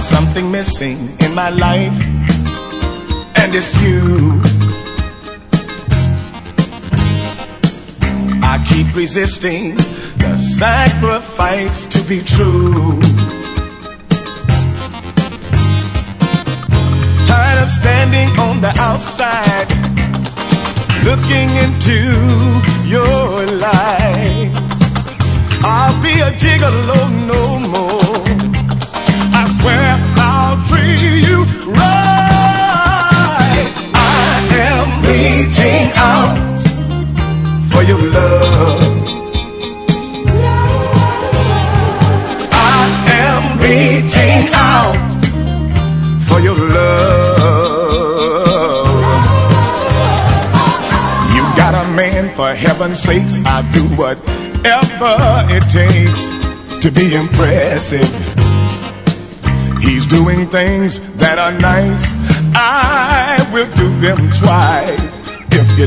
something missing in my life, and it's you. I keep resisting the sacrifice to be true. Tired of standing on the outside, looking into your life. I'll be a gigolo no more. I swear I'll treat you right. I am reaching out for your love. I am reaching out for your love. You got a man, for heaven's sakes. I do whatever it takes to be impressive. He's doing things that are nice. I will do them twice. If you